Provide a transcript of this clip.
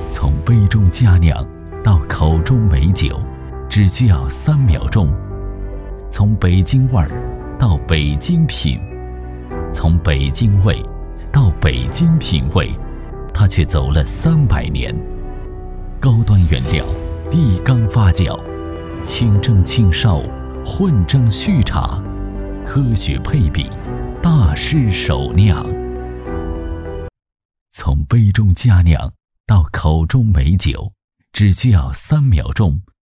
从杯中佳酿到口中美酒，只需要3秒钟。从北京味儿到北京品，从北京味到北京品味，它却走了300年。高端原料，低缸发酵，清蒸清烧，混蒸续茶，科学配比，大师手酿。从杯中佳酿到口中美酒，只需要3秒钟。